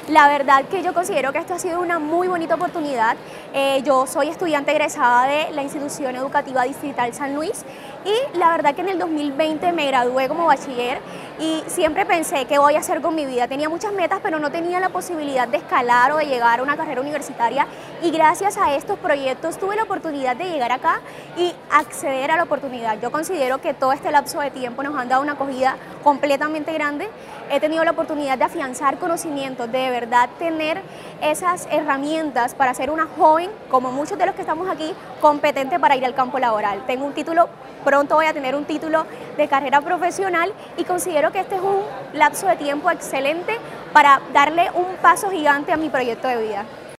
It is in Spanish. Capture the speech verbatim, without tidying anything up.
La verdad que yo considero que esto ha sido una muy bonita oportunidad. Eh, yo soy estudiante egresada de la Institución Educativa Distrital San Luis y la verdad que en el dos mil veinte me gradué como bachiller y siempre pensé qué voy a hacer con mi vida. Tenía muchas metas, pero no tenía la posibilidad de escalar o de llegar a una carrera universitaria, y gracias a estos proyectos tuve la oportunidad de llegar acá y acceder a la oportunidad. Yo considero que todo este lapso de tiempo nos han dado una acogida completamente grande. He tenido la oportunidad de afianzar conocimientos, de verdad tener esas herramientas para ser una joven, como muchos de los que estamos aquí, competente para ir al campo laboral. Tengo un título, pronto voy a tener un título de carrera profesional y considero que este es un lapso de tiempo excelente para darle un paso gigante a mi proyecto de vida.